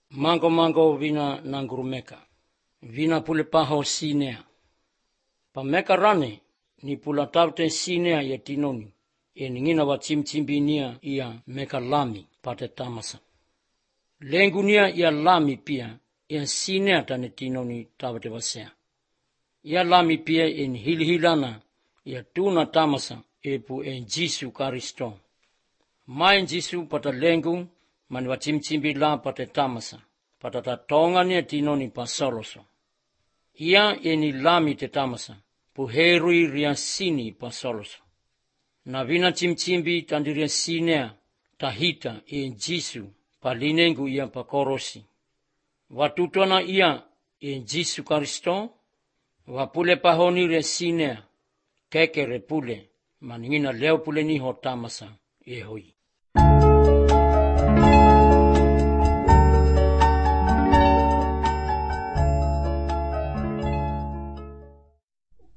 Mango vina nangurumeka. Vina pule paho sinea. Pameka rane ni pula taute sinea ya tinoni. Ngina wa chimchimbinia ia meka lami pate tamasa. Lengunia ia lami pia ia sinea tane tinoni taute wasea. Ia lami pia hilhilana ia tuna tamasa epu Jisu Karisto. Main Jisu pata lengu mani wa chimchimbi la pate tamasa. Pata tatonga nia tinoni pasoloso. Ia lami te tamasa. Puherui ria sini pasoloso. Na vina chimchimbi tandiria sinea tahita Jisu palinengu ia pakorosi. Watutona ia Jisu Karisto. Wapule pahoni ria sinea kekere pule maningina leo pule niho tamasa hoi.